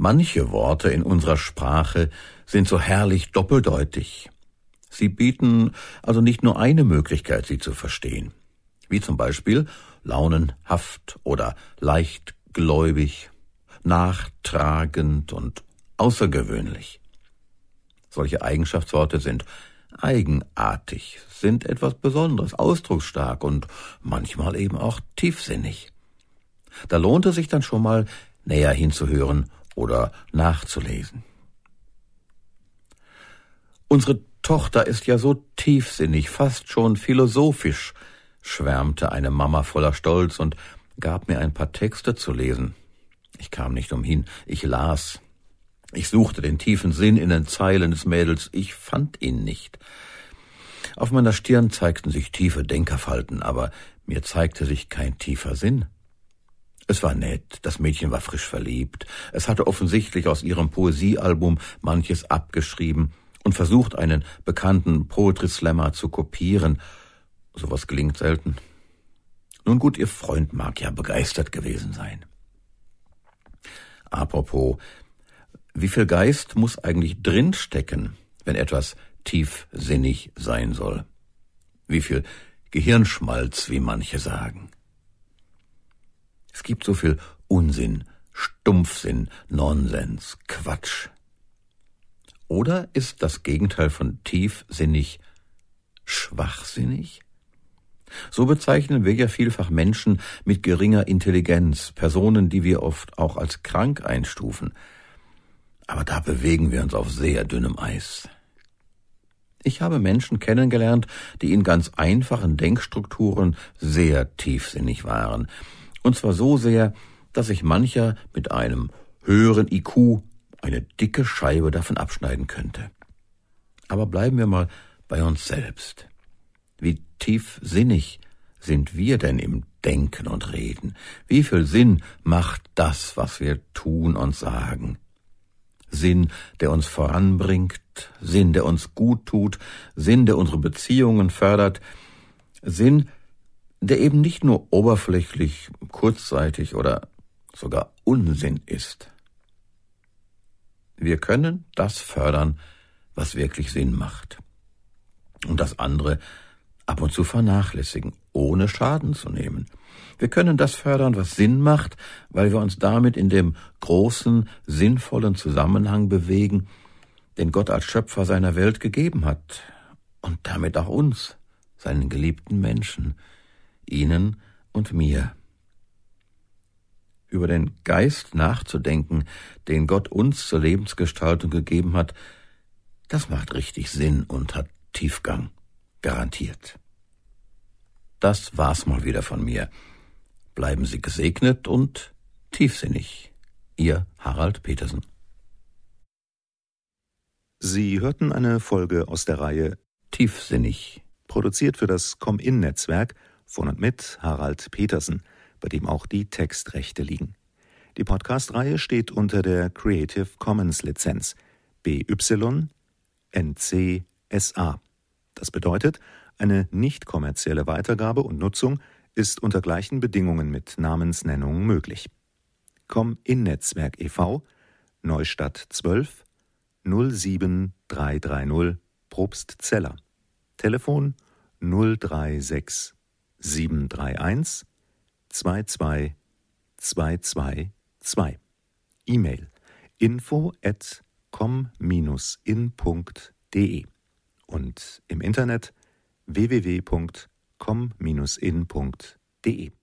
Manche Worte in unserer Sprache sind so herrlich doppeldeutig. Sie bieten also nicht nur eine Möglichkeit, sie zu verstehen, wie zum Beispiel launenhaft oder leichtgläubig, nachtragend und außergewöhnlich. Solche Eigenschaftsworte sind eigenartig, sind etwas Besonderes, ausdrucksstark und manchmal eben auch tiefsinnig. Da lohnt es sich dann schon mal, näher hinzuhören oder nachzulesen. Unsere Tochter ist ja so tiefsinnig, fast schon philosophisch, schwärmte eine Mama voller Stolz und gab mir ein paar Texte zu lesen. Ich kam nicht umhin, ich las. Ich suchte den tiefen Sinn in den Zeilen des Mädels, ich fand ihn nicht. Auf meiner Stirn zeigten sich tiefe Denkerfalten, aber mir zeigte sich kein tiefer Sinn. Es war nett, das Mädchen war frisch verliebt, es hatte offensichtlich aus ihrem Poesiealbum manches abgeschrieben und versucht, einen bekannten Poetry Slammer zu kopieren. Sowas gelingt selten. Nun gut, ihr Freund mag ja begeistert gewesen sein. Apropos, wie viel Geist muss eigentlich drinstecken, wenn etwas tiefsinnig sein soll? Wie viel Gehirnschmalz, wie manche sagen? Es gibt so viel Unsinn, Stumpfsinn, Nonsens, Quatsch. Oder ist das Gegenteil von tiefsinnig schwachsinnig? So bezeichnen wir ja vielfach Menschen mit geringer Intelligenz, Personen, die wir oft auch als krank einstufen. Aber da bewegen wir uns auf sehr dünnem Eis. Ich habe Menschen kennengelernt, die in ganz einfachen Denkstrukturen sehr tiefsinnig waren. Und zwar so sehr, dass sich mancher mit einem höheren IQ eine dicke Scheibe davon abschneiden könnte. Aber bleiben wir mal bei uns selbst. Wie tiefsinnig sind wir denn im Denken und Reden? Wie viel Sinn macht das, was wir tun und sagen? Sinn, der uns voranbringt, Sinn, der uns gut tut, Sinn, der unsere Beziehungen fördert, Sinn, der eben nicht nur oberflächlich, kurzzeitig oder sogar Unsinn ist. Wir können das fördern, was wirklich Sinn macht. Und das andere ab und zu vernachlässigen, ohne Schaden zu nehmen. Wir können das fördern, was Sinn macht, weil wir uns damit in dem großen, sinnvollen Zusammenhang bewegen, den Gott als Schöpfer seiner Welt gegeben hat und damit auch uns, seinen geliebten Menschen, Ihnen und mir. Über den Geist nachzudenken, den Gott uns zur Lebensgestaltung gegeben hat, das macht richtig Sinn und hat Tiefgang. Garantiert. Das war's mal wieder von mir. Bleiben Sie gesegnet und tiefsinnig. Ihr Harald Petersen. Sie hörten eine Folge aus der Reihe Tiefsinnig, produziert für das Com-In-Netzwerk von und mit Harald Petersen, bei dem auch die Textrechte liegen. Die Podcast-Reihe steht unter der Creative Commons Lizenz BY-NC-SA. Das bedeutet, eine nicht kommerzielle Weitergabe und Nutzung ist unter gleichen Bedingungen mit Namensnennung möglich. Com-In-Netzwerk e.V., Neustadt 12 07330 Probstzeller. Telefon 036 731 22222. E-Mail info@com-in.de und im Internet www.com-in.de.